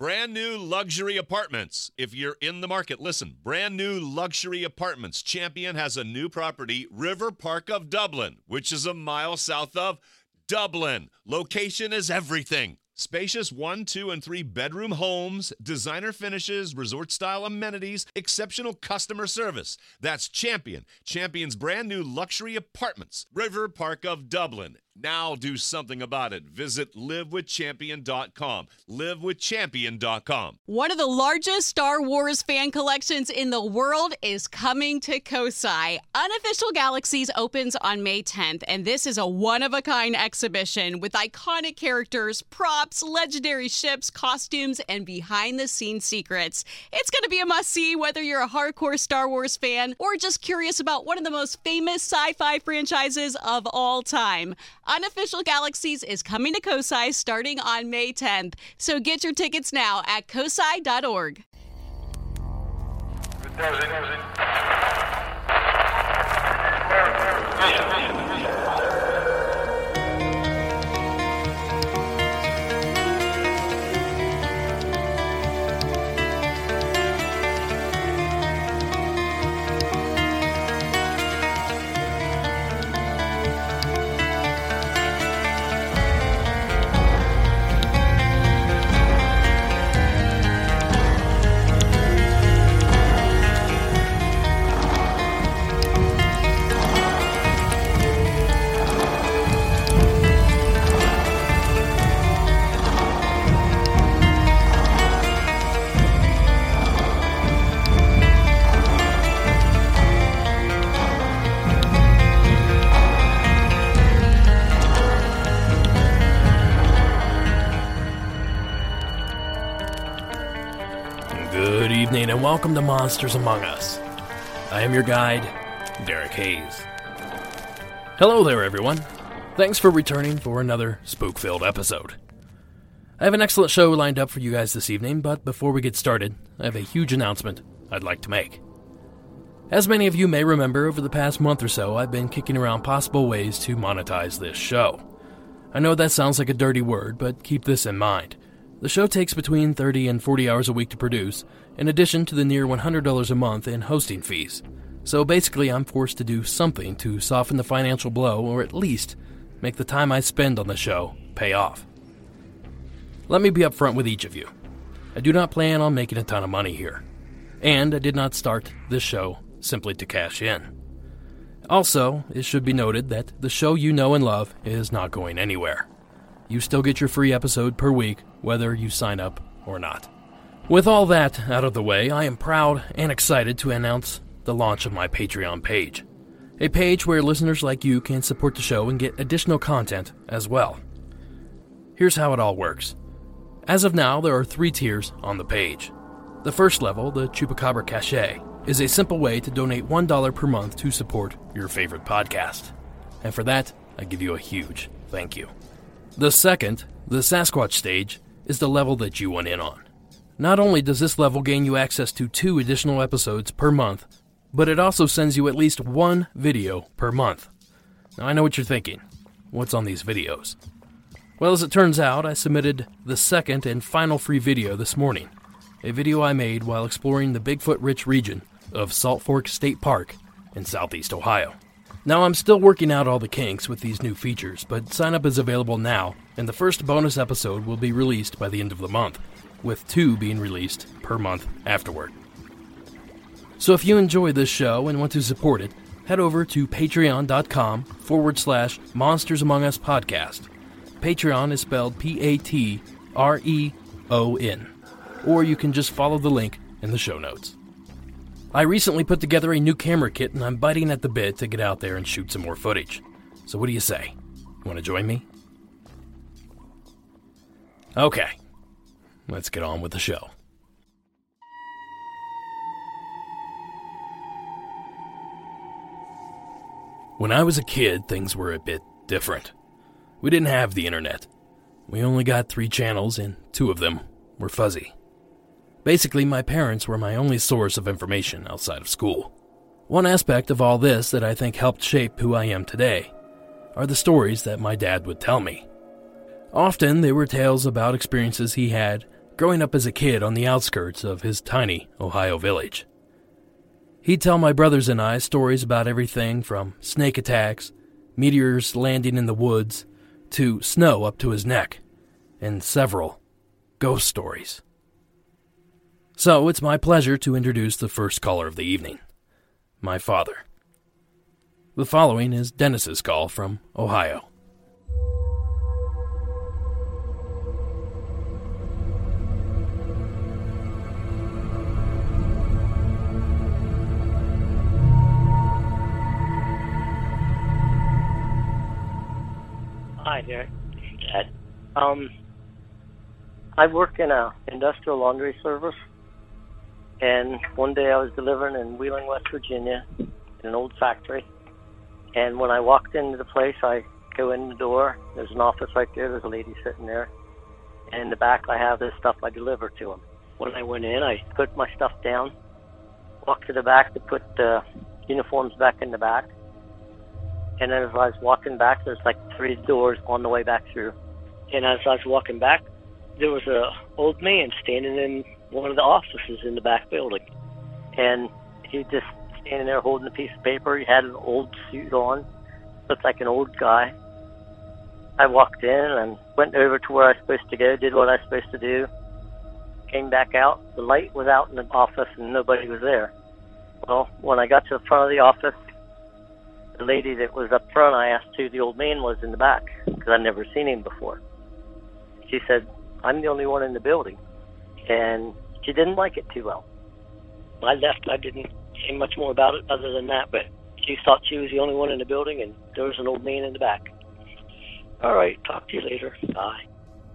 Brand new luxury apartments. If you're in the market, listen. Brand new luxury apartments. Champion has a new property, River Park of Dublin, which is a mile south of Dublin. Location is everything. Spacious 1, 2, and 3 bedroom homes, designer finishes, resort-style amenities, exceptional customer service. That's Champion. Champion's brand new luxury apartments, River Park of Dublin. Now do something about it. Visit livewithchampion.com. Livewithchampion.com. One of the largest Star Wars fan collections in the world is coming to Kosai. Unofficial Galaxies opens on May 10th, and this is a one-of-a-kind exhibition with iconic characters, props, legendary ships, costumes, and behind-the-scenes secrets. It's going to be a must-see whether you're a hardcore Star Wars fan or just curious about one of the most famous sci-fi franchises of all time. Unofficial Galaxies is coming to Kosai starting on May 10th, so get your tickets now at kosai.org. Good evening and welcome to Monsters Among Us. I am your guide, Derek Hayes. Hello there, everyone. Thanks for returning for another spook-filled episode. I have an excellent show lined up for you guys this evening, but before we get started, I have a huge announcement I'd like to make. As many of you may remember, over the past month or so, I've been kicking around possible ways to monetize this show. I know that sounds like a dirty word, but keep this in mind. The show takes between 30 and 40 hours a week to produce, in addition to the near $100 a month in hosting fees. So basically, I'm forced to do something to soften the financial blow, or at least make the time I spend on the show pay off. Let me be upfront with each of you. I do not plan on making a ton of money here. And I did not start this show simply to cash in. Also, it should be noted that the show you know and love is not going anywhere. You still get your free episode per week, whether you sign up or not. With all that out of the way, I am proud and excited to announce the launch of my Patreon page. A page where listeners like you can support the show and get additional content as well. Here's how it all works. As of now, there are 3 tiers on the page. The first level, the Chupacabra Cachet, is a simple way to donate $1 per month to support your favorite podcast. And for that, I give you a huge thank you. The second, the Sasquatch stage, is the level that you want in on. Not only does this level gain you access to 2 additional episodes per month, but it also sends you at least 1 video per month. Now I know what you're thinking. What's on these videos? Well, as it turns out, I submitted the second and final free video this morning. A video I made while exploring the Bigfoot-rich region of Salt Fork State Park in southeast Ohio. Now, I'm still working out all the kinks with these new features, but sign-up is available now, and the first bonus episode will be released by the end of the month, with 2 being released per month afterward. So if you enjoy this show and want to support it, head over to patreon.com/Monsters Among Us podcast. Patreon is spelled Patreon, or you can just follow the link in the show notes. I recently put together a new camera kit, and I'm biting at the bit to get out there and shoot some more footage. So what do you say? Want to join me? Okay, let's get on with the show. When I was a kid, things were a bit different. We didn't have the internet. We only got 3 channels, and 2 of them were fuzzy. Basically, my parents were my only source of information outside of school. One aspect of all this that I think helped shape who I am today are the stories that my dad would tell me. Often, they were tales about experiences he had growing up as a kid on the outskirts of his tiny Ohio village. He'd tell my brothers and I stories about everything from snake attacks, meteors landing in the woods, to snow up to his neck, and several ghost stories. So it's my pleasure to introduce the first caller of the evening, my father. The following is Dennis's call from Ohio. Hi there, Dad. I work in a industrial laundry service, and one day I was delivering in Wheeling, West Virginia, in an old factory. And when I walked into the place, I go in the door. There's an office right there. There's a lady sitting there. And in the back, I have this stuff I deliver to them. When I went in, I put my stuff down, walked to the back to put the uniforms back in the back. And as I was walking back, there's like 3 doors on the way back through. And as I was walking back, there was a old man standing in one of the offices in the back building. And he just standing there holding a piece of paper. He had an old suit on, looked like an old guy. I walked in and went over to where I was supposed to go, did what I was supposed to do, came back out. The light was out in the office and nobody was there. Well, when I got to the front of the office, the lady that was up front, I asked who the old man was in the back, because I'd never seen him before. She said, I'm the only one in the building. And she didn't like it too well. I left. I didn't say much more about it other than that, but she thought she was the only one in the building, and there was an old man in the back. All right, talk to you later. Bye.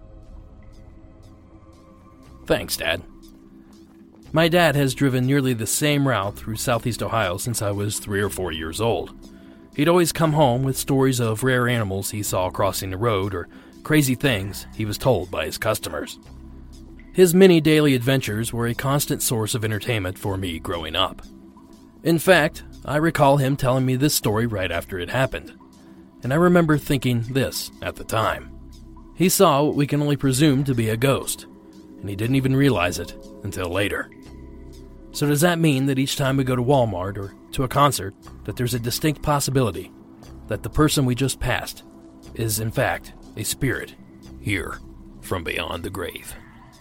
Thanks, Dad. My dad has driven nearly the same route through southeast Ohio since I was 3 or 4 years old. He'd always come home with stories of rare animals he saw crossing the road or crazy things he was told by his customers. His many daily adventures were a constant source of entertainment for me growing up. In fact, I recall him telling me this story right after it happened, and I remember thinking this at the time. He saw what we can only presume to be a ghost, and he didn't even realize it until later. So does that mean that each time we go to Walmart or to a concert, that there's a distinct possibility that the person we just passed is in fact a spirit here from beyond the grave?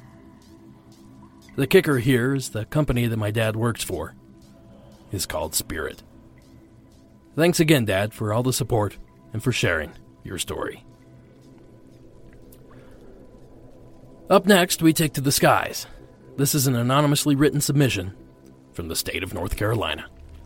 The kicker here is the company that my dad works for is called Spirit. Thanks again, Dad, for all the support and for sharing your story. Up next, we take to the skies. This is an anonymously written submission from the state of North Carolina.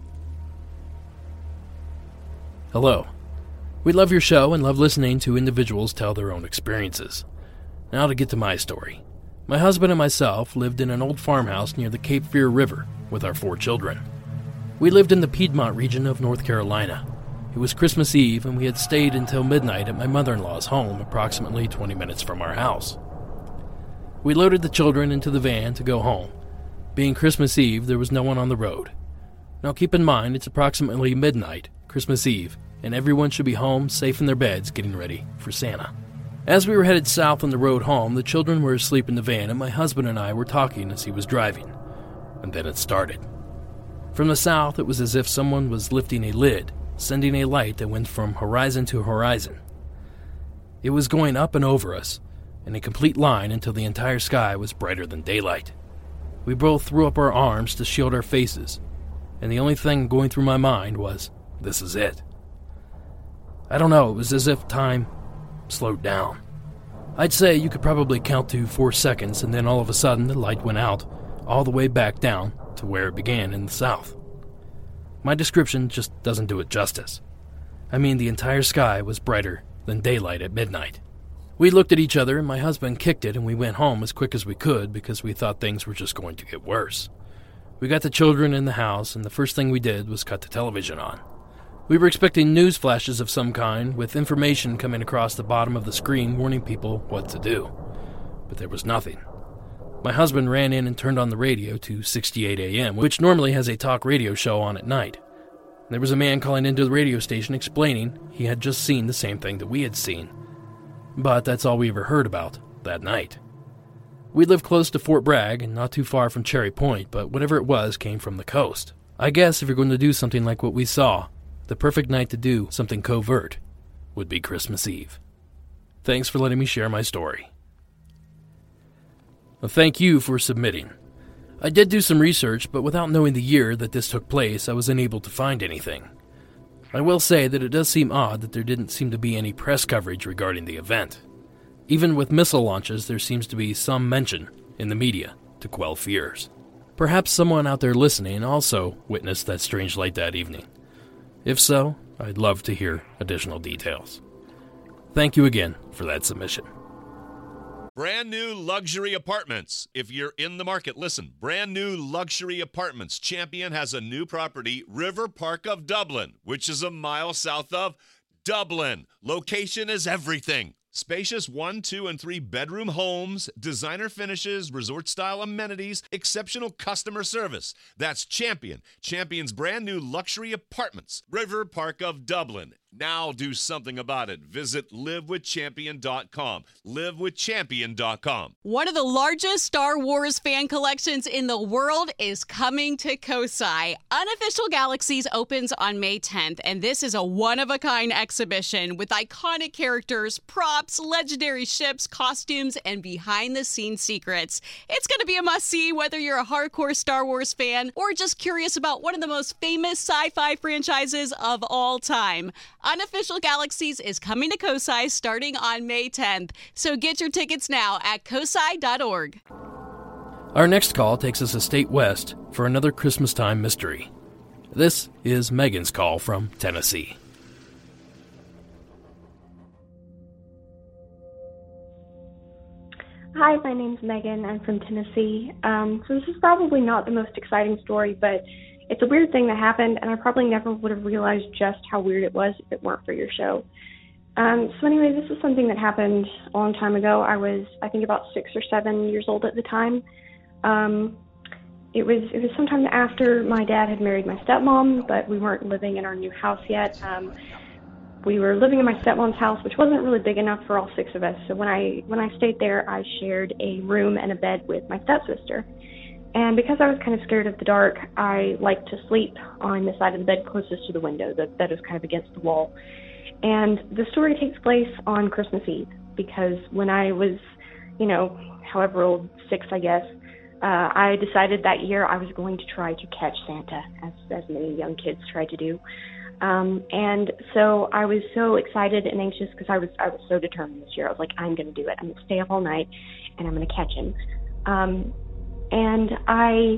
Hello. We love your show and love listening to individuals tell their own experiences. Now to get to my story. My husband and myself lived in an old farmhouse near the Cape Fear River with our 4 children. We lived in the Piedmont region of North Carolina. It was Christmas Eve, and we had stayed until midnight at my mother-in-law's home, approximately 20 minutes from our house. We loaded the children into the van to go home. Being Christmas Eve, there was no one on the road. Now keep in mind, it's approximately midnight, Christmas Eve, and everyone should be home, safe in their beds, getting ready for Santa. As we were headed south on the road home, the children were asleep in the van, and my husband and I were talking as he was driving. And then it started. From the south, it was as if someone was lifting a lid, sending a light that went from horizon to horizon. It was going up and over us, in a complete line until the entire sky was brighter than daylight. We both threw up our arms to shield our faces, and the only thing going through my mind was, this is it. I don't know, it was as if time slowed down. I'd say you could probably count to 4 seconds, and then all of a sudden the light went out, all the way back down to where it began in the south. My description just doesn't do it justice. I mean, the entire sky was brighter than daylight at midnight. We looked at each other, and my husband kicked it, and we went home as quick as we could because we thought things were just going to get worse. We got the children in the house, and the first thing we did was cut the television on. We were expecting news flashes of some kind, with information coming across the bottom of the screen warning people what to do. But there was nothing. My husband ran in and turned on the radio to 68 AM, which normally has a talk radio show on at night. There was a man calling into the radio station explaining he had just seen the same thing that we had seen. But that's all we ever heard about that night. We live close to Fort Bragg and not too far from Cherry Point, but whatever it was came from the coast. I guess if you're going to do something like what we saw, the perfect night to do something covert would be Christmas Eve. Thanks for letting me share my story. Well, thank you for submitting. I did do some research, but without knowing the year that this took place, I was unable to find anything. I will say that it does seem odd that there didn't seem to be any press coverage regarding the event. Even with missile launches, there seems to be some mention in the media to quell fears. Perhaps someone out there listening also witnessed that strange light that evening. If so, I'd love to hear additional details. Thank you again for that submission. Brand new luxury apartments. If you're in the market, listen. Brand new luxury apartments. Champion has a new property, River Park of Dublin, which is a mile south of Dublin. Location is everything. Spacious 1, 2, and 3 bedroom homes, designer finishes, resort-style amenities, exceptional customer service. That's Champion. Champion's brand new luxury apartments, River Park of Dublin. Now do something about it. Visit livewithchampion.com. Livewithchampion.com. One of the largest Star Wars fan collections in the world is coming to Kosai. Unofficial Galaxies opens on May 10th, and this is a one-of-a-kind exhibition with iconic characters, props, legendary ships, costumes, and behind-the-scenes secrets. It's going to be a must-see whether you're a hardcore Star Wars fan or just curious about one of the most famous sci-fi franchises of all time. Unofficial Galaxies is coming to Kosai starting on May 10th, so get your tickets now at kosai.org. Our next call takes us a state west for another Christmas time mystery. This is Megan's call from Tennessee. Hi, my name's Megan. I'm from Tennessee. So this is probably not the most exciting story, but it's a weird thing that happened, and I probably never would have realized just how weird it was if it weren't for your show. So anyway, this is something that happened a long time ago. I was, I think, about 6 or 7 years old at the time. It was sometime after my dad had married my stepmom, but we weren't living in our new house yet. We were living in my stepmom's house, which wasn't really big enough for all 6 of us. So when I stayed there, I shared a room and a bed with my stepsister. And because I was kind of scared of the dark, I liked to sleep on the side of the bed closest to the window. The bed was kind of against the wall. And the story takes place on Christmas Eve, because when I was, however old, 6, I guess, I decided that year I was going to try to catch Santa, as many young kids try to do. And so I was so excited and anxious because I was so determined this year. I was like, I'm going to do it. I'm going to stay up all night and I'm going to catch him. And I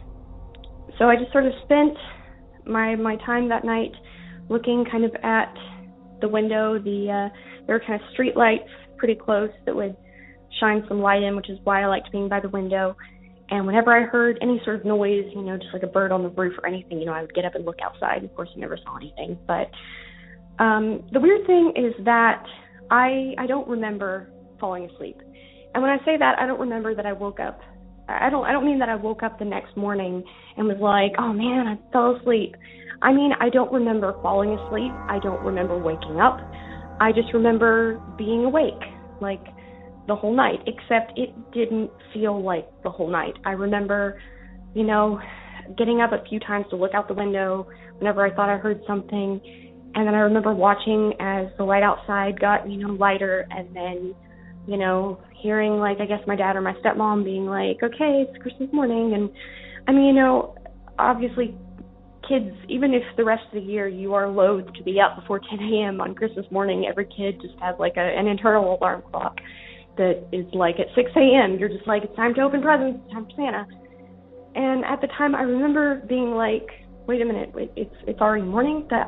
just sort of spent my time that night looking kind of at the window. There were kind of street lights pretty close that would shine some light in, which is why I liked being by the window. And whenever I heard any sort of noise, just like a bird on the roof or anything, I would get up and look outside. Of course, I never saw anything. But the weird thing is that I don't remember falling asleep. And when I say that, I don't remember that I woke up. I don't mean that I woke up the next morning and was like, oh man, I fell asleep. I mean, I don't remember falling asleep. I don't remember waking up. I just remember being awake, like the whole night, except it didn't feel like the whole night. I remember, getting up a few times to look out the window whenever I thought I heard something. And then I remember watching as the light outside got, lighter, and then, hearing, like, I guess my dad or my stepmom being like, okay, it's Christmas morning. And I mean, obviously kids, even if the rest of the year you are loath to be up before 10 a.m. on Christmas morning, every kid just has like an internal alarm clock that is like at 6 a.m. You're just like, it's time to open presents, it's time for Santa. And at the time I remember being like, wait a minute, it's already morning, but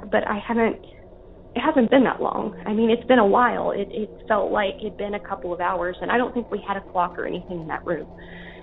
it hasn't been that long. I mean, it's been a while. It felt like it'd been a couple of hours, and I don't think we had a clock or anything in that room.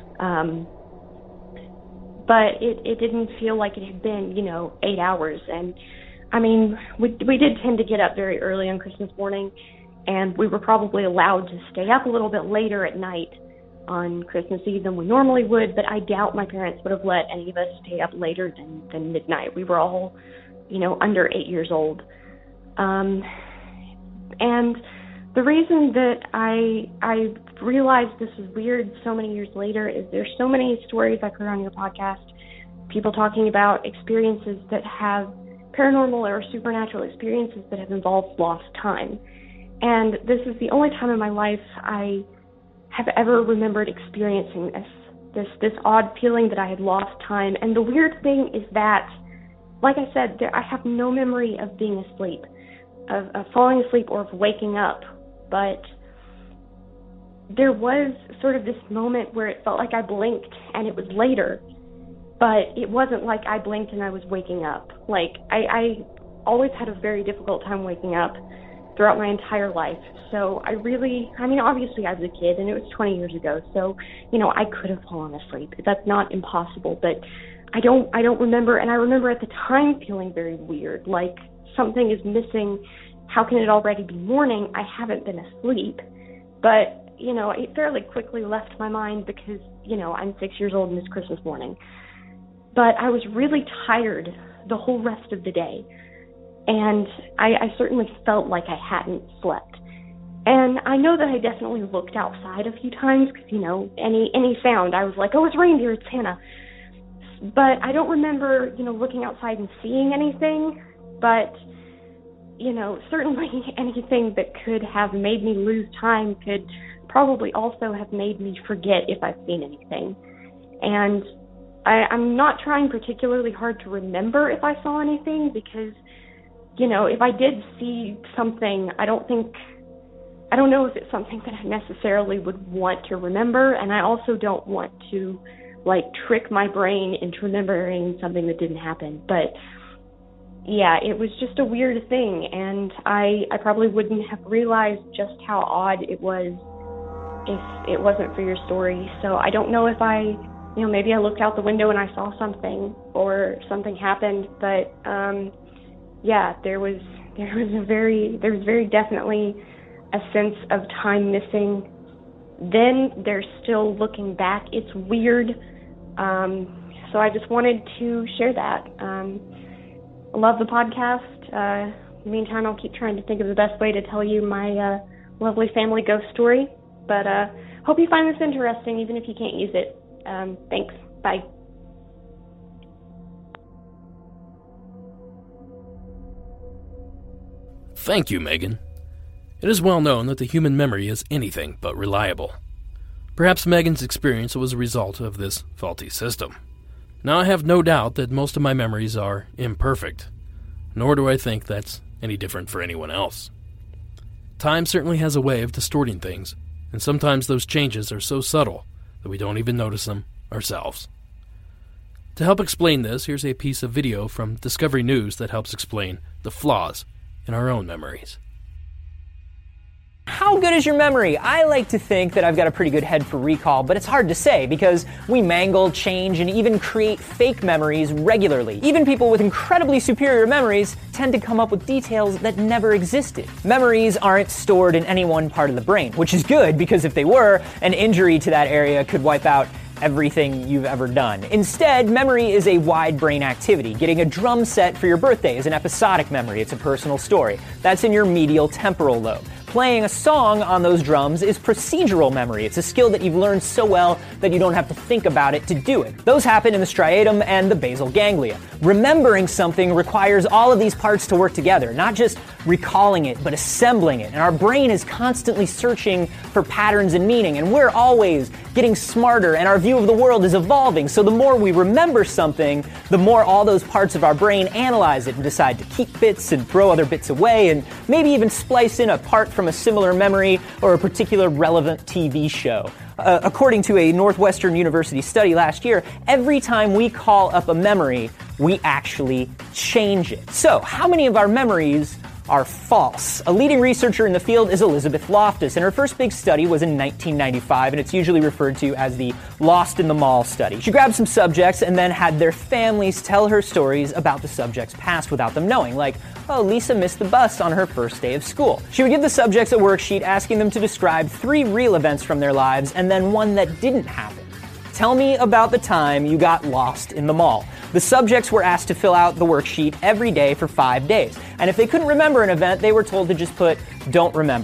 But it didn't feel like it had been, 8 hours. And I mean, we did tend to get up very early on Christmas morning, and we were probably allowed to stay up a little bit later at night on Christmas Eve than we normally would, but I doubt my parents would have let any of us stay up later than midnight. We were all, under 8 years old. And the reason that I realized this is weird so many years later is there's so many stories I've heard on your podcast, people talking about experiences that have paranormal or supernatural experiences that have involved lost time. And this is the only time in my life I have ever remembered experiencing this odd feeling that I had lost time. And the weird thing is that, like I said, I have no memory of being asleep, of falling asleep or of waking up. But there was sort of this moment where it felt like I blinked and it was later. But it wasn't like I blinked and I was waking up. Like, I always had a very difficult time waking up throughout my entire life. So obviously I was a kid and it was 20 years ago. So, I could have fallen asleep. That's not impossible, but I don't remember. And I remember at the time feeling very weird, like something is missing. How can it already be morning? I haven't been asleep. But, it fairly quickly left my mind because, I'm 6 years old and it's Christmas morning. But I was really tired the whole rest of the day. And I certainly felt like I hadn't slept. And I know that I definitely looked outside a few times because, any sound, I was like, oh, it's reindeer, it's Santa. But I don't remember, looking outside and seeing anything. But, certainly anything that could have made me lose time could probably also have made me forget if I've seen anything. And I'm not trying particularly hard to remember if I saw anything because, if I did see something, I don't know if it's something that I necessarily would want to remember, and I also don't want to, trick my brain into remembering something that didn't happen. But, yeah, it was just a weird thing, and I probably wouldn't have realized just how odd it was if it wasn't for your story. So I don't know if maybe I looked out the window and I saw something or something happened, but there was very definitely a sense of time missing. Then there's still looking back. It's weird. So I just wanted to share that. I love the podcast. In the meantime, I'll keep trying to think of the best way to tell you my lovely family ghost story. But hope you find this interesting, even if you can't use it. Thanks. Bye. Thank you, Megan. It is well known that the human memory is anything but reliable. Perhaps Megan's experience was a result of this faulty system. Now, I have no doubt that most of my memories are imperfect, nor do I think that's any different for anyone else. Time certainly has a way of distorting things, and sometimes those changes are so subtle that we don't even notice them ourselves. To help explain this, here's a piece of video from Discovery News that helps explain the flaws in our own memories. How good is your memory? I like to think that I've got a pretty good head for recall, but it's hard to say because we mangle, change, and even create fake memories regularly. Even people with incredibly superior memories tend to come up with details that never existed. Memories aren't stored in any one part of the brain, which is good because if they were, an injury to that area could wipe out everything you've ever done. Instead, memory is a wide brain activity. Getting a drum set for your birthday is an episodic memory. It's a personal story. That's in your medial temporal lobe. Playing a song on those drums is procedural memory. It's a skill that you've learned so well that you don't have to think about it to do it. Those happen in the striatum and the basal ganglia. Remembering something requires all of these parts to work together, not just recalling it, but assembling it. And our brain is constantly searching for patterns and meaning, and we're always getting smarter, and our view of the world is evolving. So the more we remember something, the more all those parts of our brain analyze it and decide to keep bits and throw other bits away, and maybe even splice in a part from a similar memory or a particular relevant TV show. According to a Northwestern University study last year, every time we call up a memory, we actually change it. So, how many of our memories are false? A leading researcher in the field is Elizabeth Loftus, and her first big study was in 1995, and it's usually referred to as the Lost in the Mall study. She grabbed some subjects and then had their families tell her stories about the subjects' past without them knowing, like, oh, Lisa missed the bus on her first day of school. She would give the subjects a worksheet asking them to describe 3 real events from their lives and then one that didn't happen. Tell me about the time you got lost in the mall. The subjects were asked to fill out the worksheet every day for 5 days. And if they couldn't remember an event, they were told to just put, don't remember.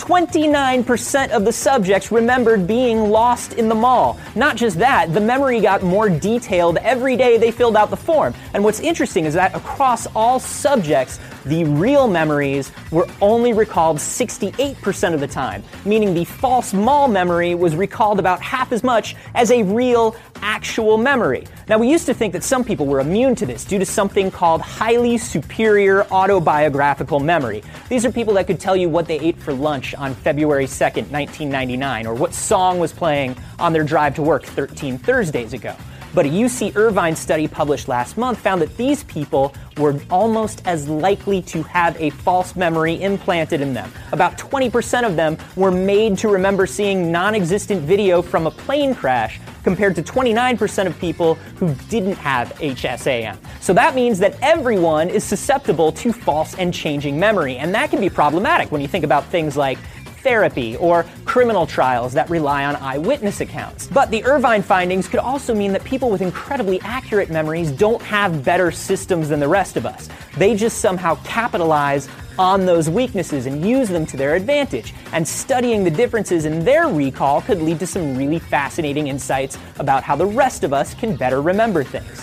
29% of the subjects remembered being lost in the mall. Not just that, the memory got more detailed every day they filled out the form. And what's interesting is that across all subjects, the real memories were only recalled 68% of the time, meaning the false mall memory was recalled about half as much as a real, actual memory. Now, we used to think that some people were immune to this due to something called highly superior autobiographical memory. These are people that could tell you what they ate for lunch on February 2nd, 1999, or what song was playing on their drive to work 13 Thursdays ago. But a UC Irvine study published last month found that these people were almost as likely to have a false memory implanted in them. About 20% of them were made to remember seeing non-existent video from a plane crash, compared to 29% of people who didn't have HSAM. So that means that everyone is susceptible to false and changing memory, and that can be problematic when you think about things like therapy or criminal trials that rely on eyewitness accounts. But the Irvine findings could also mean that people with incredibly accurate memories don't have better systems than the rest of us. They just somehow capitalize on those weaknesses and use them to their advantage. And studying the differences in their recall could lead to some really fascinating insights about how the rest of us can better remember things.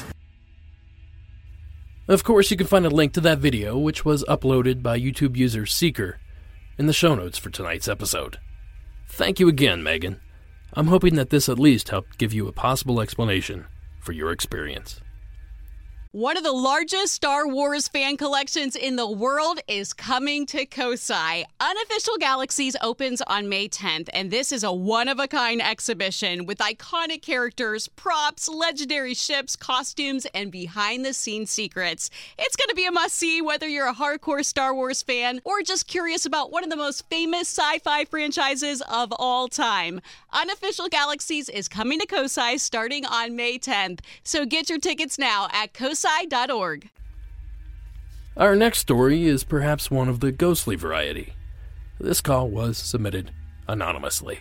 Of course, you can find a link to that video, which was uploaded by YouTube user Seeker, in the show notes for tonight's episode. Thank you again, Megan. I'm hoping that this at least helped give you a possible explanation for your experience. One of the largest Star Wars fan collections in the world is coming to Kosai. Unofficial Galaxies opens on May 10th, and this is a one-of-a-kind exhibition with iconic characters, props, legendary ships, costumes, and behind-the-scenes secrets. It's going to be a must-see whether you're a hardcore Star Wars fan or just curious about one of the most famous sci-fi franchises of all time. Unofficial Galaxies is coming to Kosai starting on May 10th, so get your tickets now at kosai.org. Our next story is perhaps one of the ghostly variety. This call was submitted anonymously.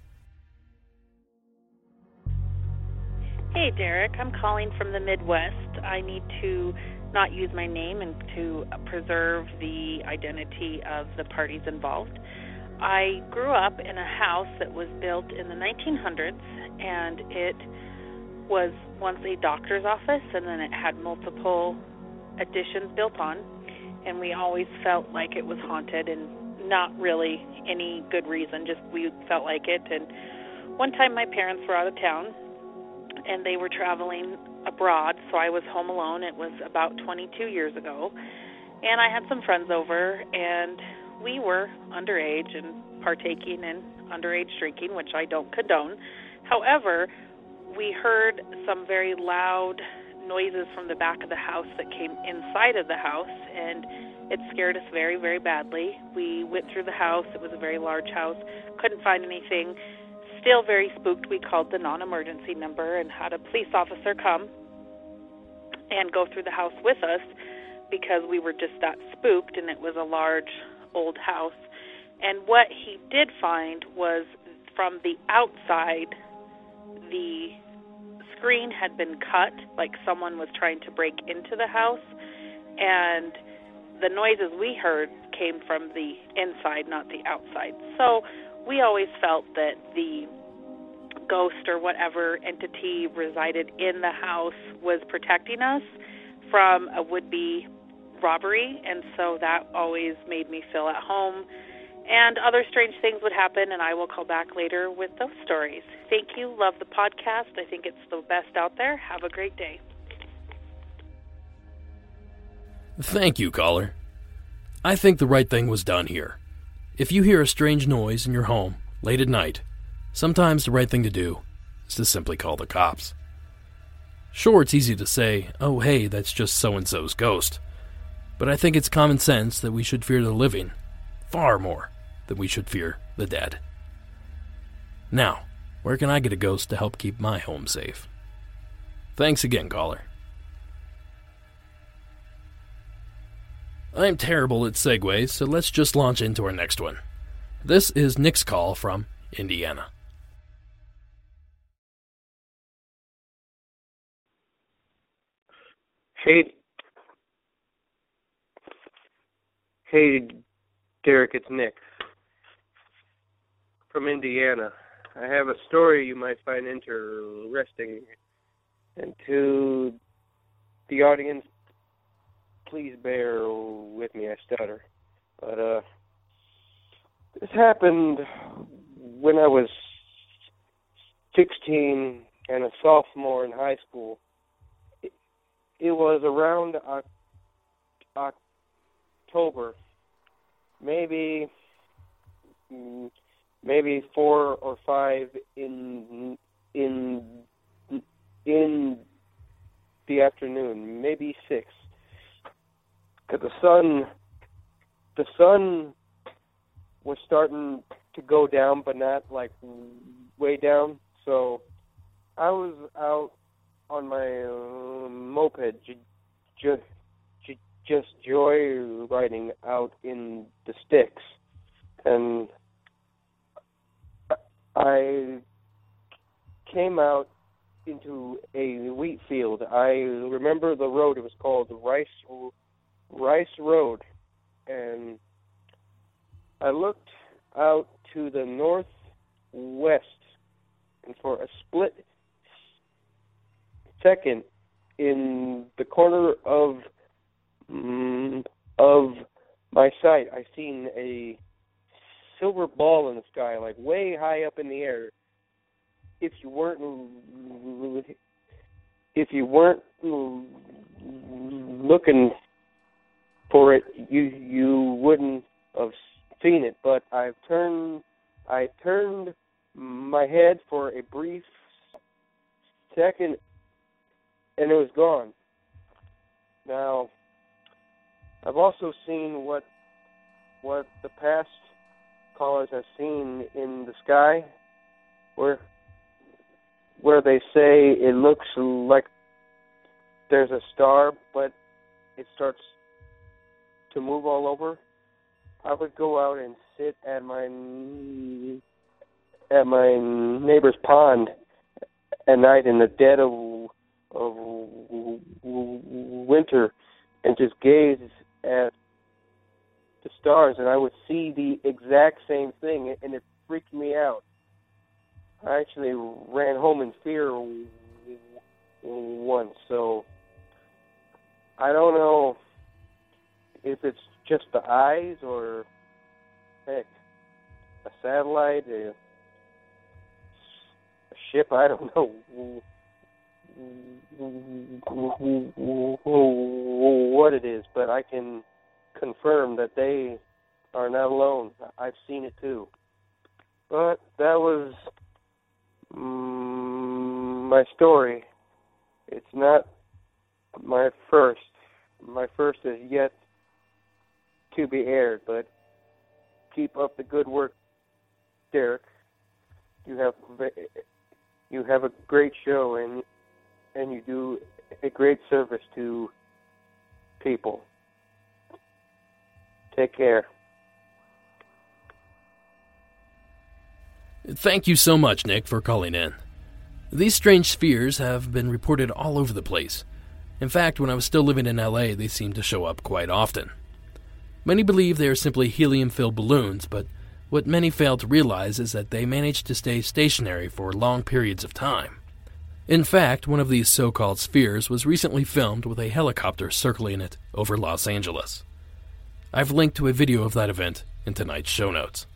Hey, Derek. I'm calling from the Midwest. I need to not use my name and to preserve the identity of the parties involved. I grew up in a house that was built in the 1900s, and it was once a doctor's office, and then it had multiple additions built on, and we always felt like it was haunted, and not really any good reason, just we felt like it. And one time my parents were out of town, and they were traveling abroad, so I was home alone. It was about 22 years ago, and I had some friends over, and we were underage and partaking in underage drinking, which I don't condone. However, we heard some very loud noises from the back of the house that came inside of the house, and it scared us very, very badly. We went through the house. It was a very large house. Couldn't find anything. Still very spooked. We called the non-emergency number and had a police officer come and go through the house with us because we were just that spooked, and it was a large old house. And what he did find was from the outside, the screen had been cut, like someone was trying to break into the house, and the noises we heard came from the inside, not the outside. So we always felt that the ghost or whatever entity resided in the house was protecting us from a would-be robbery, and so that always made me feel at home. And other strange things would happen, and I will call back later with those stories. Thank you. Love the podcast. I think it's the best out there. Have a great day. Thank you, caller. I think the right thing was done here. If you hear a strange noise in your home late at night, sometimes the right thing to do is to simply call the cops. Sure, it's easy to say, oh hey, that's just so-and-so's ghost. But I think it's common sense that we should fear the living far more than we should fear the dead. Now, where can I get a ghost to help keep my home safe? Thanks again, caller. I'm terrible at segues, so let's just launch into our next one. This is Nick's call from Indiana. Hey, Derek, it's Nick. from Indiana. I have a story you might find interesting. And to the audience, please bear with me, I stutter. But this happened when I was 16 and a sophomore in high school. It was around October, maybe 4 or 5 in the afternoon, maybe 6. Because the sun was starting to go down, but not like way down. So I was out on my moped, just joyriding out in the sticks, and I came out into a wheat field. I remember the road. It was called Rice Road, and I looked out to the northwest, and for a split second, in the corner of my sight, I seen a silver ball in the sky, like way high up in the air. If you weren't looking for it, you wouldn't have seen it. But I turned my head for a brief second, and it was gone. Now, I've also seen what the past callers have seen in the sky, where they say it looks like there's a star, but it starts to move all over. I would go out and sit at my neighbor's pond at night in the dead of winter and just gaze at the stars, and I would see the exact same thing, and it freaked me out. I actually ran home in fear once, so I don't know if it's just the eyes or, heck, a satellite, a ship, I don't know what it is, but I can confirm that they are not alone. I've seen it too. But that was my story. It's not my first. My first is yet to be aired, but keep up the good work, Derek. You have a great show, and you do a great service to people. Take care. Thank you so much, Nick, for calling in. These strange spheres have been reported all over the place. In fact, when I was still living in LA, they seemed to show up quite often. Many believe they are simply helium-filled balloons, but what many fail to realize is that they manage to stay stationary for long periods of time. In fact, one of these so-called spheres was recently filmed with a helicopter circling it over Los Angeles. I've linked to a video of that event in tonight's show notes.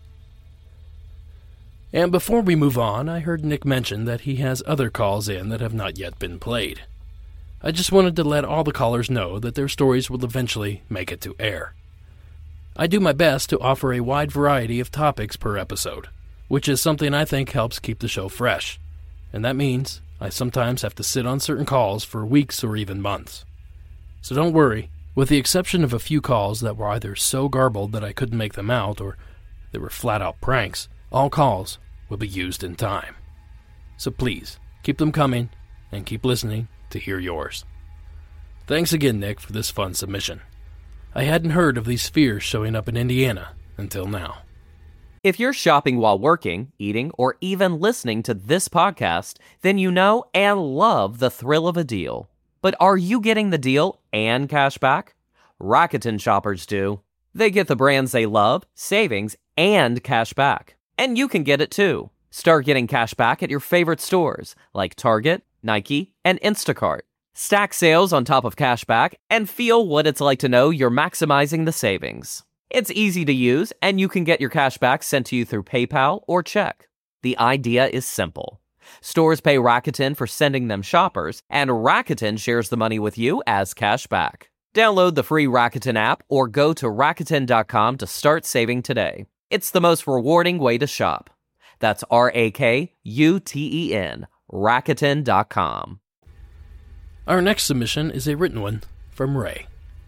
And before we move on, I heard Nick mention that he has other calls in that have not yet been played. I just wanted to let all the callers know that their stories will eventually make it to air. I do my best to offer a wide variety of topics per episode, which is something I think helps keep the show fresh, and that means I sometimes have to sit on certain calls for weeks or even months. So don't worry, with the exception of a few calls that were either so garbled that I couldn't make them out or they were flat-out pranks, all calls will be used in time. So please, keep them coming and keep listening to hear yours. Thanks again, Nick, for this fun submission. I hadn't heard of these spheres showing up in Indiana until now. If you're shopping while working, eating, or even listening to this podcast, then you know and love the thrill of a deal. But are you getting the deal and cash back? Rakuten shoppers do. They get the brands they love, savings, and cash back. and you can get it too. Start getting cash back at your favorite stores like Target, Nike, and Instacart. Stack sales on top of cash back and feel what it's like to know you're maximizing the savings. It's easy to use, and you can get your cash back sent to you through PayPal or check. The idea is simple. Stores pay Rakuten for sending them shoppers, and Rakuten shares the money with you as cash back. Download the free Rakuten app or go to Rakuten.com to start saving today. It's the most rewarding way to shop. That's RAKUTEN, Rakuten.com. Our next submission is a written one from Ray.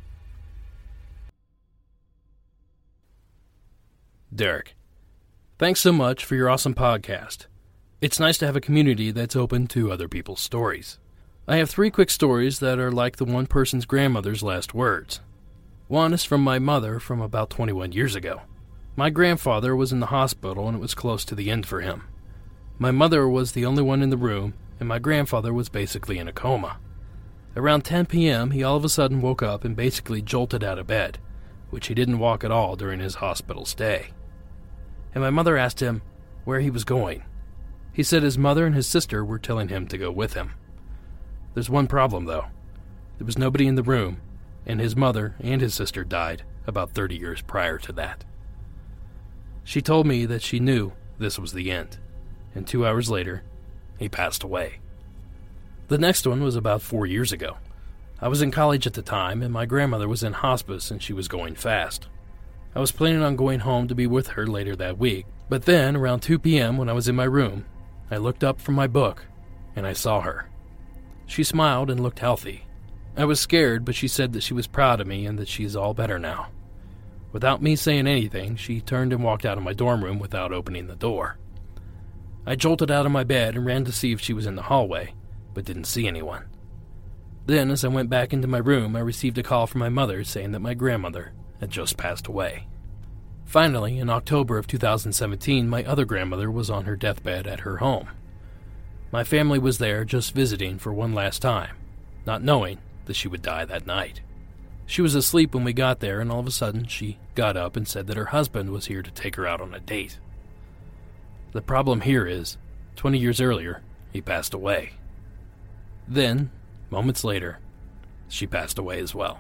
Derek, thanks so much for your awesome podcast. It's nice to have a community that's open to other people's stories. I have 3 quick stories that are like the one person's grandmother's last words. One is from my mother from about 21 years ago. My grandfather was in the hospital and it was close to the end for him. My mother was the only one in the room, and my grandfather was basically in a coma. Around 10 p.m., he all of a sudden woke up and basically jolted out of bed, which he didn't walk at all during his hospital stay. And my mother asked him where he was going. He said his mother and his sister were telling him to go with him. There's one problem, though. There was nobody in the room, and his mother and his sister died about 30 years prior to that. She told me that she knew this was the end, and 2 hours later, he passed away. The next one was about 4 years ago. I was in college at the time, and my grandmother was in hospice and she was going fast. I was planning on going home to be with her later that week, but then, around 2 p.m. when I was in my room, I looked up from my book, and I saw her. She smiled and looked healthy. I was scared, but she said that she was proud of me and that she's all better now. Without me saying anything, she turned and walked out of my dorm room without opening the door. I jolted out of my bed and ran to see if she was in the hallway, but didn't see anyone. Then, as I went back into my room, I received a call from my mother saying that my grandmother had just passed away. Finally, in October of 2017, my other grandmother was on her deathbed at her home. My family was there just visiting for one last time, not knowing that she would die that night. She was asleep when we got there, and all of a sudden she got up and said that her husband was here to take her out on a date. The problem here is, 20 years earlier, he passed away. Then, moments later, she passed away as well.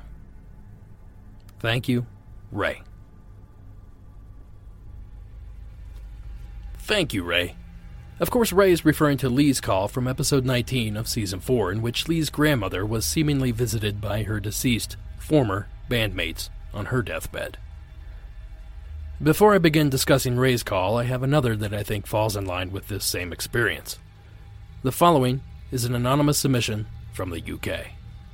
Thank you, Ray. Thank you, Ray. Of course, Ray is referring to Lee's call from episode 19 of Season 4, in which Lee's grandmother was seemingly visited by her deceased former bandmates on her deathbed. Before I begin discussing Ray's call, I have another that I think falls in line with this same experience. The following is an anonymous submission from the UK.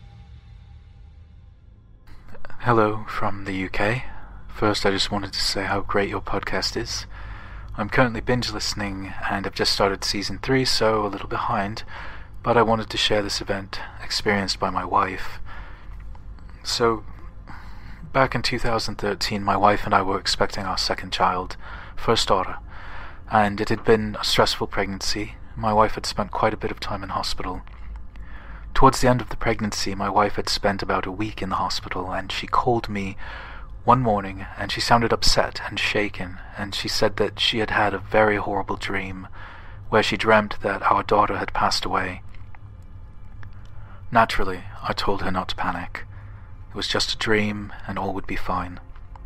Hello from the UK. First, I just wanted to say how great your podcast is. I'm currently binge listening and I've just started Season 3, so a little behind, but I wanted to share this event experienced by my wife. So, back in 2013, my wife and I were expecting our second child, first daughter, and it had been a stressful pregnancy. My wife had spent quite a bit of time in hospital. Towards the end of the pregnancy, my wife had spent about a week in the hospital, and she called me one morning, and she sounded upset and shaken, and she said that she had had a very horrible dream, where she dreamt that our daughter had passed away. Naturally, I told her not to panic. It was just a dream, and all would be fine.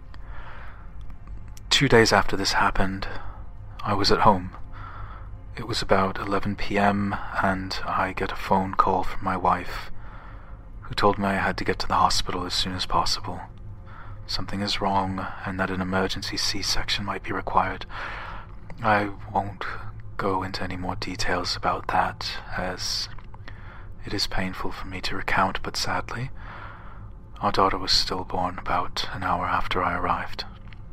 2 days after this happened, I was at home. It was about 11 p.m., and I get a phone call from my wife, who told me I had to get to the hospital as soon as possible. Something is wrong, and that an emergency C-section might be required. I won't go into any more details about that, as it is painful for me to recount, but sadly, our daughter was stillborn about an hour after I arrived.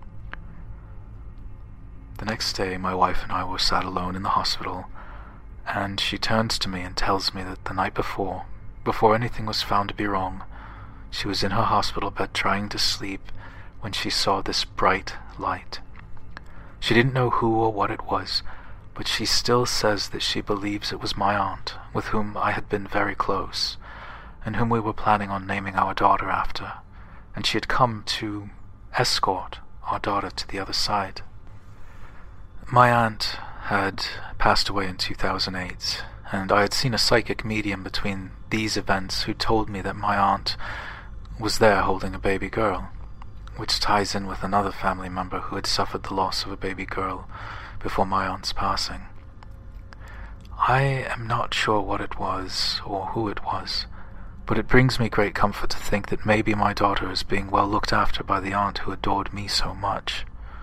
The next day, my wife and I were sat alone in the hospital, and she turns to me and tells me that the night before anything was found to be wrong, she was in her hospital bed trying to sleep when she saw this bright light. She didn't know who or what it was, but she still says that she believes it was my aunt, with whom I had been very close, and whom we were planning on naming our daughter after, and she had come to escort our daughter to the other side. My aunt had passed away in 2008, and I had seen a psychic medium between these events who told me that my aunt was there holding a baby girl, which ties in with another family member who had suffered the loss of a baby girl before my aunt's passing. I am not sure what it was or who it was, but it brings me great comfort to think that maybe my daughter is being well looked after by the aunt who adored me so much.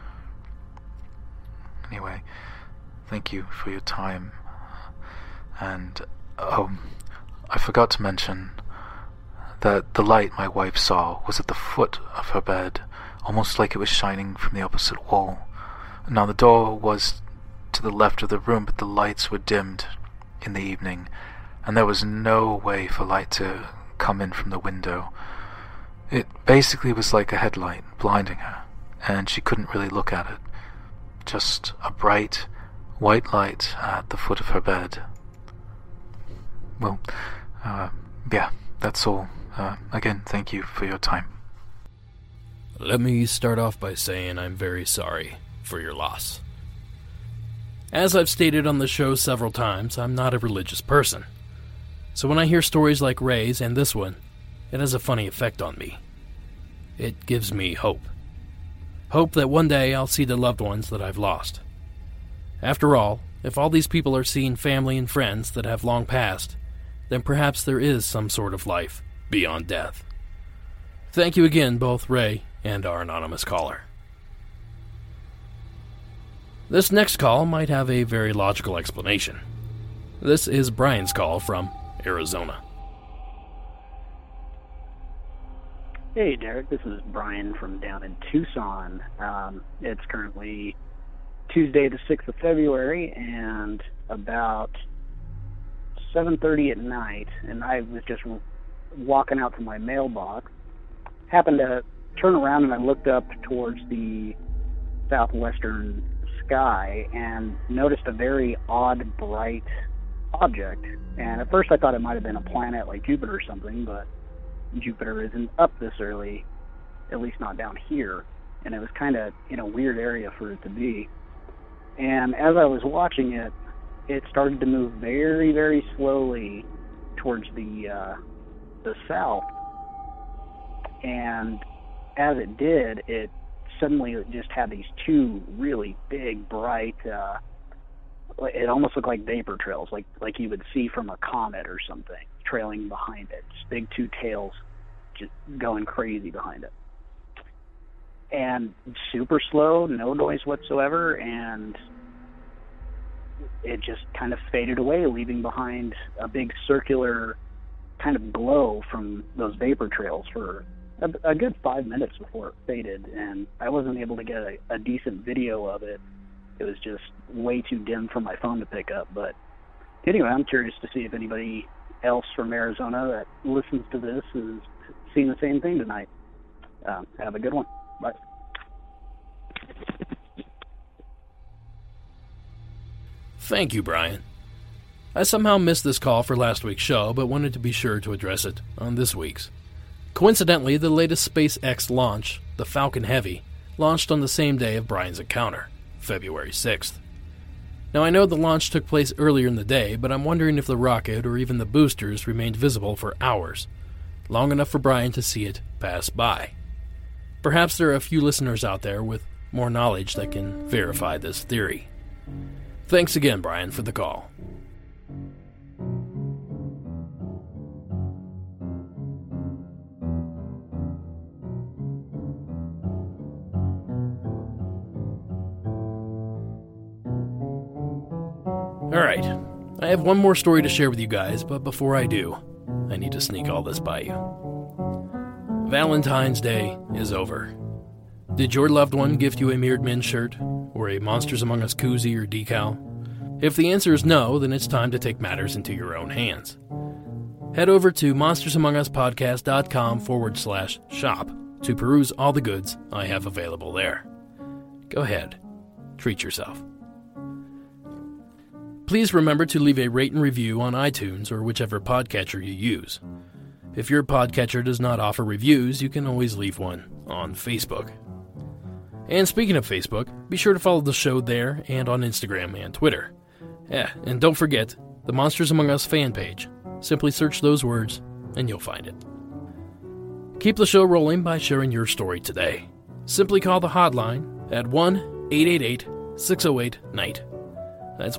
Anyway, thank you for your time. And, I forgot to mention that the light my wife saw was at the foot of her bed, almost like it was shining from the opposite wall. Now, the door was to the left of the room, but the lights were dimmed in the evening, and there was no way for light to come in from the window. It basically was like a headlight blinding her, and she couldn't really look at it. Just a bright, white light at the foot of her bed. Well, yeah, that's all. Again, thank you for your time. Let me start off by saying I'm very sorry for your loss. As I've stated on the show several times, I'm not a religious person. So when I hear stories like Ray's and this one, it has a funny effect on me. It gives me hope. Hope that one day I'll see the loved ones that I've lost. After all, if all these people are seeing family and friends that have long passed, then perhaps there is some sort of life beyond death. Thank you again, both Ray and our anonymous caller. This next call might have a very logical explanation. This is Brian's call from Arizona. Hey, Derek, this is Brian from down in Tucson. It's currently Tuesday the 6th of February and about 7:30 at night, and I was just walking out to my mailbox. Happened to turn around and I looked up towards the southwestern sky and noticed a very odd, bright object. And at first I thought it might have been a planet like Jupiter or something, but Jupiter isn't up this early, at least not down here. And it was kind of in a weird area for it to be. And as I was watching it, it started to move very, very slowly towards the south. And as it did, it suddenly just had these two really big, bright, it almost looked like vapor trails, like you would see from a comet or something, trailing behind it. Just big two tails just going crazy behind it. And super slow, no noise whatsoever, and it just kind of faded away, leaving behind a big circular kind of glow from those vapor trails for a good 5 minutes before it faded, and I wasn't able to get a decent video of it. It was just way too dim for my phone to pick up. But anyway, I'm curious to see if anybody else from Arizona that listens to this has seen the same thing tonight. Have a good one. Bye. Thank you, Brian. I somehow missed this call for last week's show, but wanted to be sure to address it on this week's. Coincidentally, the latest SpaceX launch, the Falcon Heavy, launched on the same day of Brian's encounter, February 6th. Now, I know the launch took place earlier in the day, but I'm wondering if the rocket or even the boosters remained visible for hours, long enough for Brian to see it pass by. Perhaps there are a few listeners out there with more knowledge that can verify this theory. Thanks again, Brian, for the call. Alright, I have one more story to share with you guys, but before I do, I need to sneak all this by you. Valentine's Day is over. Did your loved one gift you a Mirrored Men shirt, or a Monsters Among Us koozie or decal? If the answer is no, then it's time to take matters into your own hands. Head over to monstersamonguspodcast.com/shop to peruse all the goods I have available there. Go ahead, treat yourself. Please remember to leave a rate and review on iTunes or whichever podcatcher you use. If your podcatcher does not offer reviews, you can always leave one on Facebook. And speaking of Facebook, be sure to follow the show there and on Instagram and Twitter. Yeah, and don't forget the Monsters Among Us fan page. Simply search those words and you'll find it. Keep the show rolling by sharing your story today. Simply call the hotline at 1-888-608-NIGHT. That's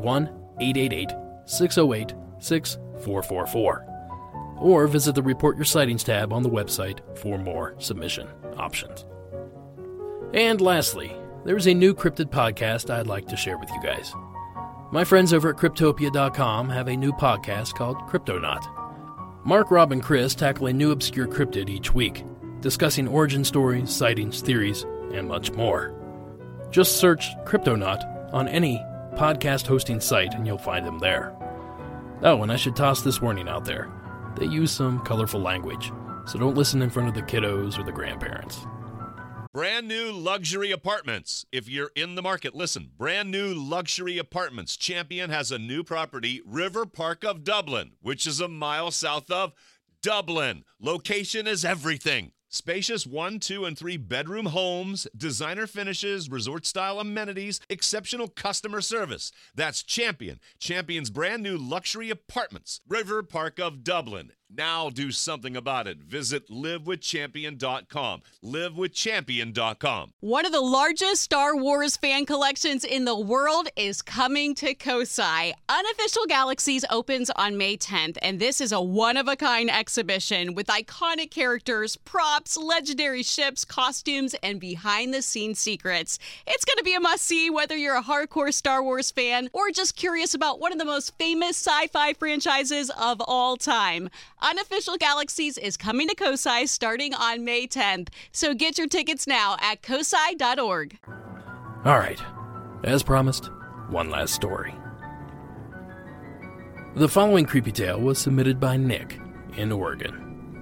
1-888-608-6444. Or visit the Report Your Sightings tab on the website for more submission options. And lastly, there's a new cryptid podcast I'd like to share with you guys. My friends over at Cryptopia.com have a new podcast called Cryptonaut. Mark, Rob, and Chris tackle a new obscure cryptid each week, discussing origin stories, sightings, theories, and much more. Just search Cryptonaut on any podcast hosting site and you'll find them there. Oh, and I should toss this warning out there. They use some colorful language, so don't listen in front of the kiddos or the grandparents. Brand new luxury apartments. If you're in the market, listen. Brand new luxury apartments. Champion has a new property, River Park of Dublin, which is a mile south of Dublin. Location is everything. Spacious 1, 2, and 3 bedroom homes, designer finishes, resort-style amenities, exceptional customer service. That's Champion. Champion's brand new luxury apartments, River Park of Dublin. Now do something about it. Visit livewithchampion.com. Livewithchampion.com. One of the largest Star Wars fan collections in the world is coming to Kosai. Unofficial Galaxies opens on May 10th, and this is a one-of-a-kind exhibition with iconic characters, props, legendary ships, costumes, and behind-the-scenes secrets. It's going to be a must-see whether you're a hardcore Star Wars fan or just curious about one of the most famous sci-fi franchises of all time. Unofficial Galaxies is coming to Kosai starting on May 10th, so get your tickets now at kosai.org. All right, as promised, one last story. The following creepy tale was submitted by Nick in Oregon.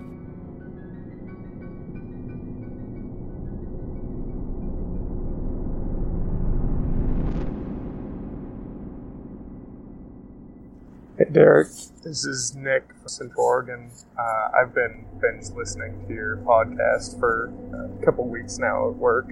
Hey Derek, this is Nick from Central Oregon. I've been listening to your podcast for a couple weeks now at work.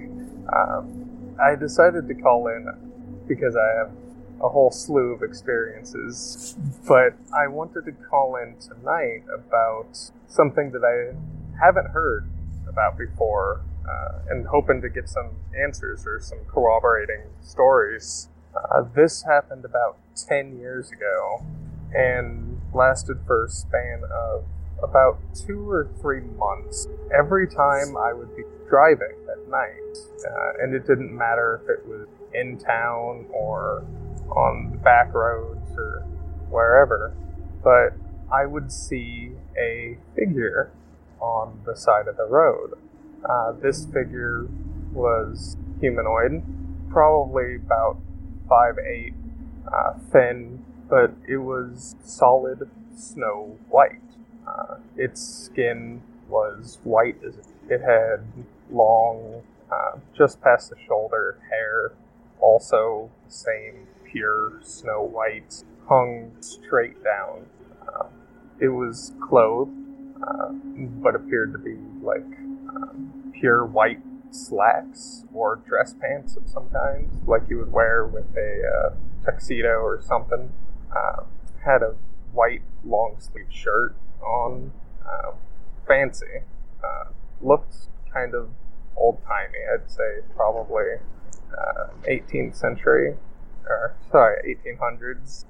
I decided to call in because I have a whole slew of experiences, but I wanted to call in tonight about something that I haven't heard about before, and hoping to get some answers or some corroborating stories. This happened about 10 years ago and lasted for a span of about 2 or 3 months. Every time I would be driving at night, and it didn't matter if it was in town or on the back roads or wherever, but I would see a figure on the side of the road. This figure was humanoid, probably about 5'8", thin, but it was solid snow white. Its skin was white as it had long, just past the shoulder hair, also the same pure snow white, hung straight down. It was clothed, but appeared to be like pure white slacks or dress pants of some kind, like you would wear with a tuxedo or something. Had a white long sleeve shirt on, fancy. Looked kind of old timey, I'd say probably 18th century, or sorry, 1800s.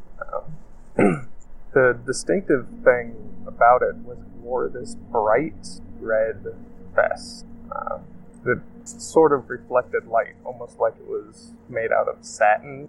The distinctive thing about it was it wore this bright red vest that sort of reflected light, almost like it was made out of satin.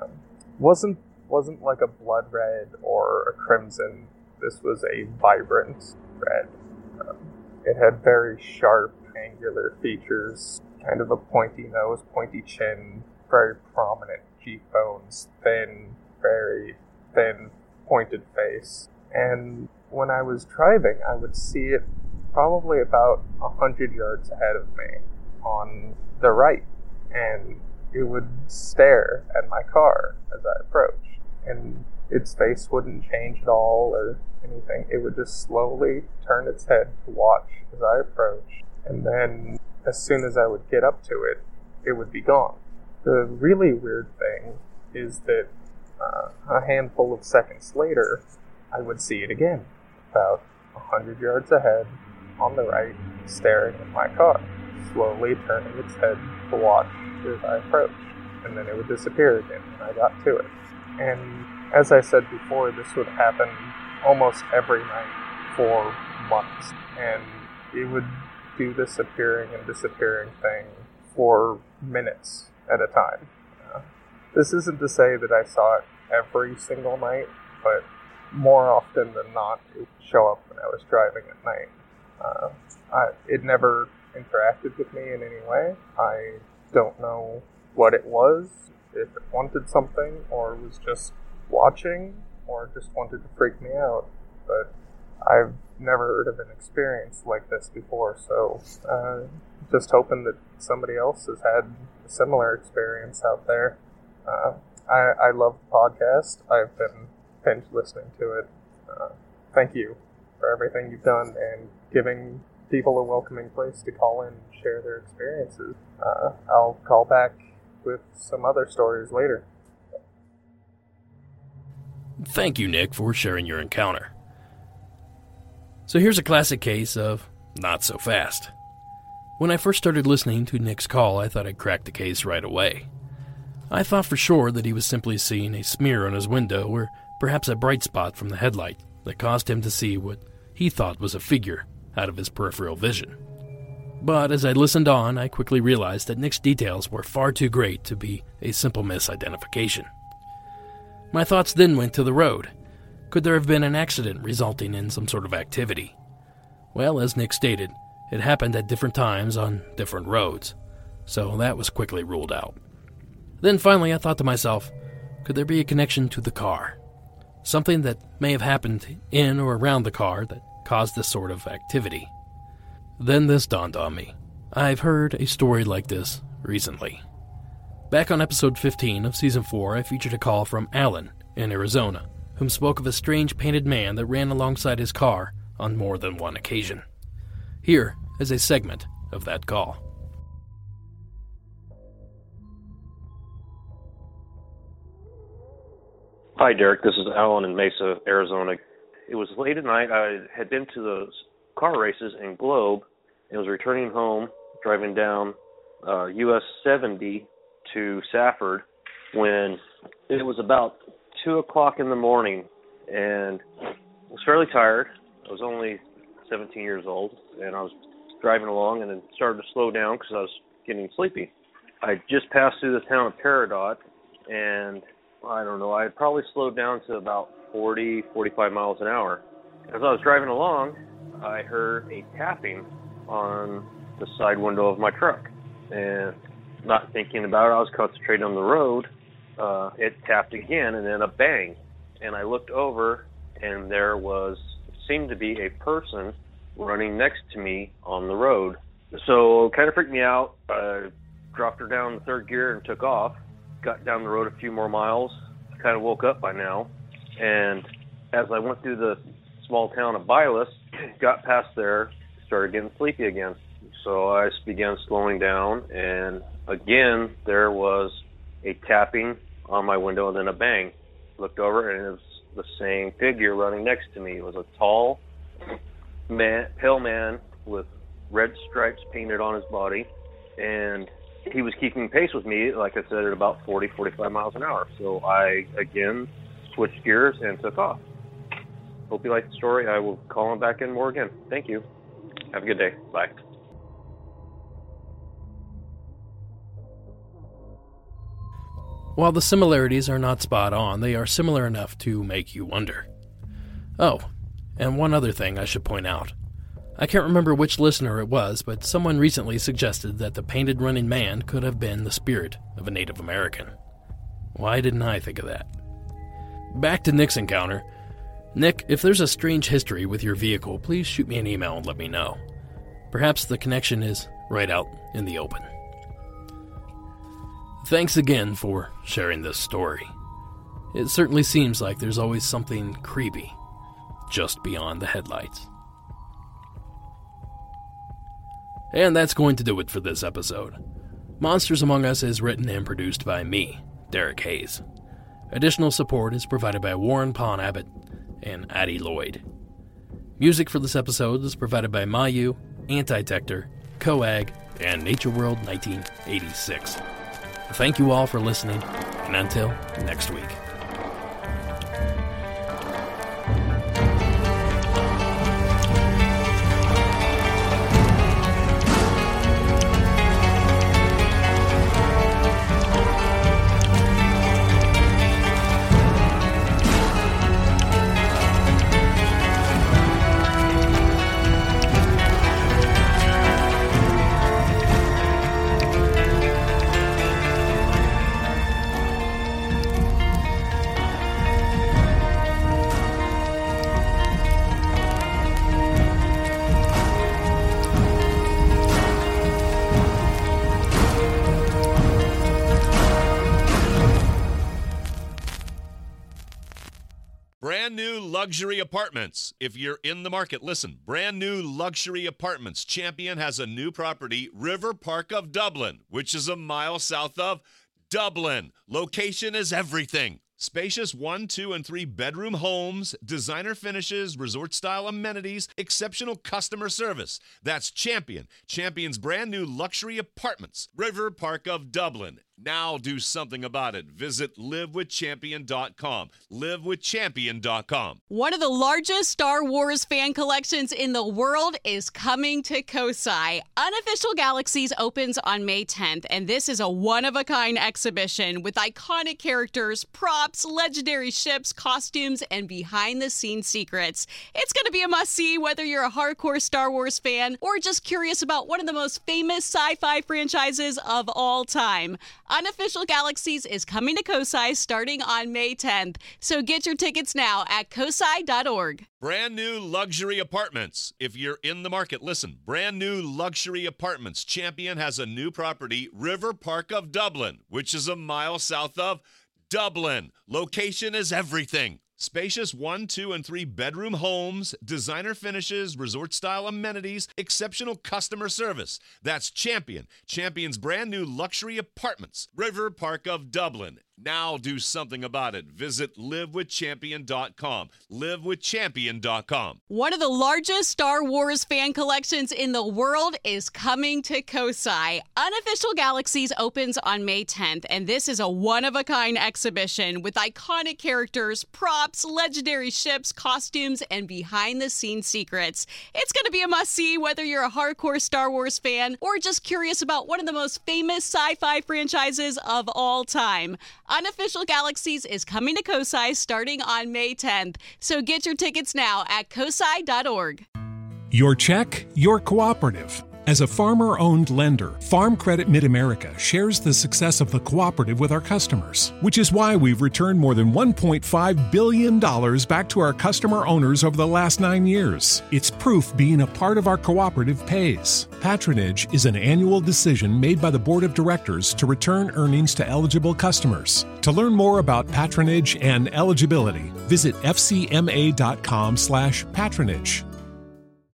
Wasn't like a blood red or a crimson. This was a vibrant red. It had very sharp, angular features, kind of a pointy nose, pointy chin, very prominent cheekbones, very thin, pointed face. And when I was driving, I would see it probably about 100 yards ahead of me on the right. And it would stare at my car as I approached. And its face wouldn't change at all or anything. It would just slowly turn its head to watch as I approached. And then as soon as I would get up to it, it would be gone. The really weird thing is that a handful of seconds later, I would see it again, about 100 yards ahead, on the right, staring at my car, slowly turning its head to watch as I approached, and then it would disappear again when I got to it. And as I said before, this would happen almost every night for months, and it would do this appearing and disappearing thing for minutes at a time. This isn't to say that I saw it every single night, but more often than not, it would show up when I was driving at night. It never interacted with me in any way. I don't know what it was, if it wanted something, or was just watching, or just wanted to freak me out, but I've never heard of an experience like this before, so just hoping that somebody else has had a similar experience out there. I love the podcast. I've been binge listening to it. Thank you for everything you've done and giving people a welcoming place to call in and share their experiences. I'll call back with some other stories later. Thank you, Nick, for sharing your encounter. So here's a classic case of not so fast. When I first started listening to Nick's call, I thought I'd cracked the case right away. I thought for sure that he was simply seeing a smear on his window or perhaps a bright spot from the headlight that caused him to see what he thought was a figure out of his peripheral vision. But as I listened on, I quickly realized that Nick's details were far too great to be a simple misidentification. My thoughts then went to the road. Could there have been an accident resulting in some sort of activity? Well, as Nick stated, it happened at different times on different roads, so that was quickly ruled out. Then finally I thought to myself, could there be a connection to the car? Something that may have happened in or around the car that caused this sort of activity. Then this dawned on me. I've heard a story like this recently. Back on episode 15 of season 4, I featured a call from Alan in Arizona, whom spoke of a strange painted man that ran alongside his car on more than one occasion. Here is a segment of that call. Hi, Derek. This is Alan in Mesa, Arizona. It was late at night. I had been to the car races in Globe and was returning home, driving down US 70 to Safford when it was about 2 o'clock in the morning, and I was fairly tired. I was only 17 years old, and I was driving along and then started to slow down because I was getting sleepy. I just passed through the town of Peridot, and I don't know, I had probably slowed down to about 40, 45 miles an hour. As I was driving along, I heard a tapping on the side window of my truck. And not thinking about it, I was concentrating on the road. It tapped again, and then a bang. And I looked over, and there seemed to be a person running next to me on the road. So it kind of freaked me out. I dropped her down in third gear and took off. Got down the road a few more miles. I kind of woke up by now. And as I went through the small town of Bylis, got past there, started getting sleepy again. So I began slowing down, and again, there was a tapping on my window and then a bang. Looked over, and it was the same figure running next to me. It was a tall, pale man with red stripes painted on his body, and he was keeping pace with me, like I said, at about 40, 45 miles an hour. So I, again, switched gears and took off. Hope you like the story. I will call him back in more again. Thank you. Have a good day. Bye. While the similarities are not spot on, they are similar enough to make you wonder. Oh, and one other thing I should point out. I can't remember which listener it was, but someone recently suggested that the painted running man could have been the spirit of a Native American. Why didn't I think of that? Back to Nick's encounter. Nick, if there's a strange history with your vehicle, please shoot me an email and let me know. Perhaps the connection is right out in the open. Thanks again for sharing this story. It certainly seems like there's always something creepy just beyond the headlights. And that's going to do it for this episode. Monsters Among Us is written and produced by me, Derek Hayes. Additional support is provided by Warren Pond Abbott and Addie Lloyd. Music for this episode is provided by Mayu, Antitector, Coag, and Nature World 1986. Thank you all for listening, and until next week. Brand new luxury apartments. If you're in the market, listen. Brand new luxury apartments. Champion has a new property, River Park of Dublin, which is a mile south of Dublin. Location is everything. Spacious 1, 2, and 3 bedroom homes, designer finishes, resort-style amenities, exceptional customer service. That's Champion. Champion's brand new luxury apartments, River Park of Dublin. Now do something about it. Visit livewithchampion.com. Livewithchampion.com. One of the largest Star Wars fan collections in the world is coming to Kosai. Unofficial Galaxies opens on May 10th, and this is a one-of-a-kind exhibition with iconic characters, props, legendary ships, costumes, and behind-the-scenes secrets. It's going to be a must-see whether you're a hardcore Star Wars fan or just curious about one of the most famous sci-fi franchises of all time. Unofficial Galaxies is coming to Kosai starting on May 10th, so get your tickets now at kosai.org. Brand new luxury apartments. If you're in the market, listen. Brand new luxury apartments. Champion has a new property, River Park of Dublin, which is a mile south of Dublin. Location is everything. Spacious 1, 2, and 3 bedroom homes, designer finishes, resort-style amenities, exceptional customer service. That's Champion. Champion's brand new luxury apartments, River Park of Dublin. Now do something about it. Visit livewithchampion.com. Livewithchampion.com. One of the largest Star Wars fan collections in the world is coming to Kosai. Unofficial Galaxies opens on May 10th, and this is a one-of-a-kind exhibition with iconic characters, props, legendary ships, costumes, and behind-the-scenes secrets. It's going to be a must-see whether you're a hardcore Star Wars fan or just curious about one of the most famous sci-fi franchises of all time. Unofficial Galaxies is coming to Kosai starting on May 10th, so get your tickets now at kosai.org. Your check, your cooperative. As a farmer-owned lender, Farm Credit Mid-America shares the success of the cooperative with our customers, which is why we've returned more than $1.5 billion back to our customer owners over the last 9 years. It's proof being a part of our cooperative pays. Patronage is an annual decision made by the Board of Directors to return earnings to eligible customers. To learn more about patronage and eligibility, visit fcma.com/patronage.